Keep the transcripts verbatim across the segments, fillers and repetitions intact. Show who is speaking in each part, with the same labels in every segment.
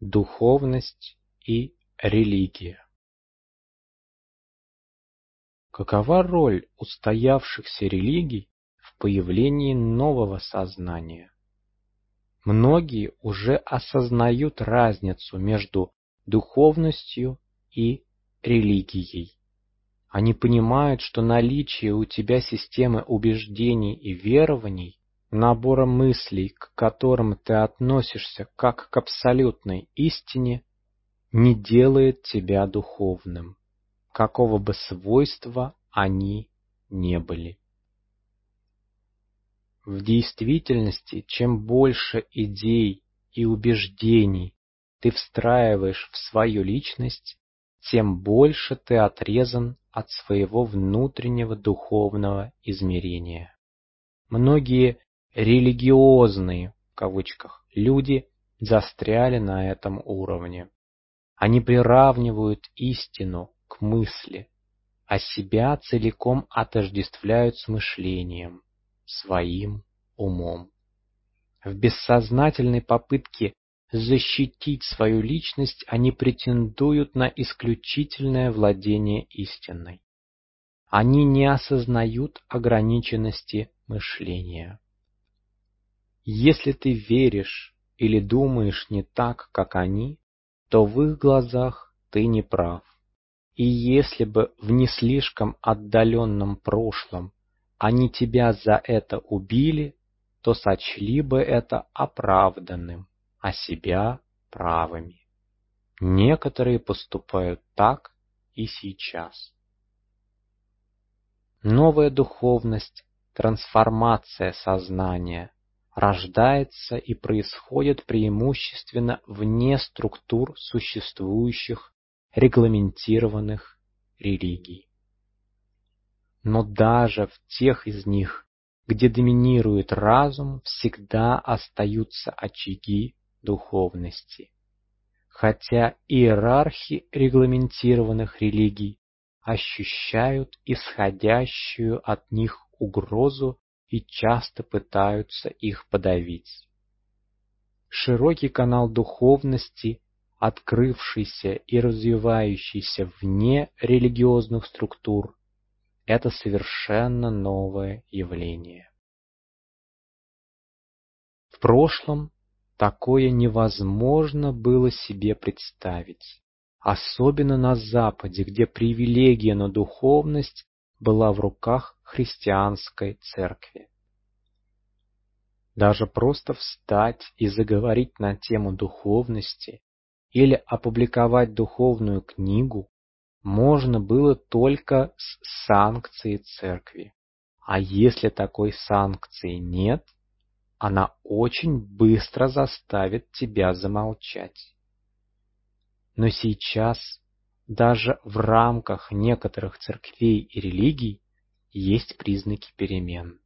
Speaker 1: Духовность и религия. Какова роль устоявшихся религий в появлении нового сознания? Многие уже осознают разницу между духовностью и религией. Они понимают, что наличие у тебя системы убеждений и верований, набора мыслей, к которым ты относишься как к абсолютной истине, не делает тебя духовным, какого бы свойства они ни были. В действительности, чем больше идей и убеждений ты встраиваешь в свою личность, тем больше ты отрезан от своего внутреннего духовного измерения. Многие «религиозные» в кавычках люди застряли на этом уровне. Они приравнивают истину к мысли, а себя целиком отождествляют с мышлением, своим умом. В бессознательной попытке защитить свою личность они претендуют на исключительное владение истиной. Они не осознают ограниченности мышления. Если ты веришь или думаешь не так, как они, то в их глазах ты не прав. И если бы в не слишком отдаленном прошлом они тебя за это убили, то сочли бы это оправданным, а себя правыми. Некоторые поступают так и сейчас. Новая духовность, трансформация сознания рождается и происходит преимущественно вне структур существующих регламентированных религий. Но даже в тех из них, где доминирует разум, всегда остаются очаги духовности. Хотя иерархи регламентированных религий ощущают исходящую от них угрозу и часто пытаются их подавить. Широкий канал духовности, открывшийся и развивающийся вне религиозных структур, это совершенно новое явление. В прошлом такое невозможно было себе представить, особенно на Западе, где привилегия на духовность была в руках христианской церкви. Даже просто встать и заговорить на тему духовности или опубликовать духовную книгу можно было только с санкцией церкви. А если такой санкции нет, она очень быстро заставит тебя замолчать. Но сейчас даже в рамках некоторых церквей и религий есть признаки перемен.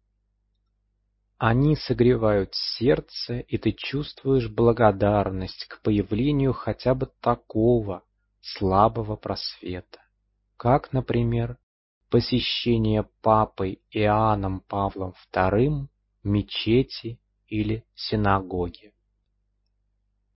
Speaker 1: Они согревают сердце, и ты чувствуешь благодарность к появлению хотя бы такого слабого просвета, как, например, посещение папой Иоанном Павлом вторым мечети или синагоги.